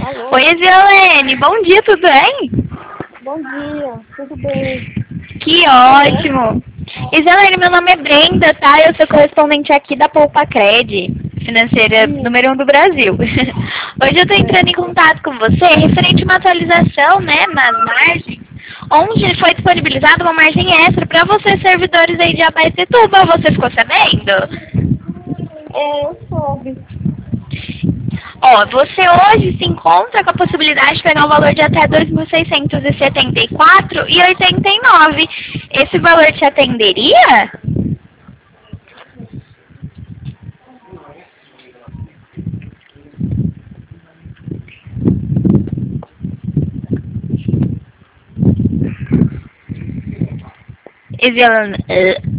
Alô? Oi, Esilene, bom dia, tudo bem? Bom dia, tudo bem? Que ótimo! Esilene, meu nome é Brenda, tá? Eu sou correspondente aqui da Poupa Cred, financeira Sim, número 1 do Brasil. Hoje eu tô entrando é. em contato com você referente a uma atualização, né, nas margens, onde foi disponibilizada uma margem extra para vocês, servidores aí de Abaetetuba. Você ficou sabendo? Eu soube. Ó, você hoje se encontra com a possibilidade de pegar um valor de até 2.674,89. Esse valor te atenderia? Evelyn,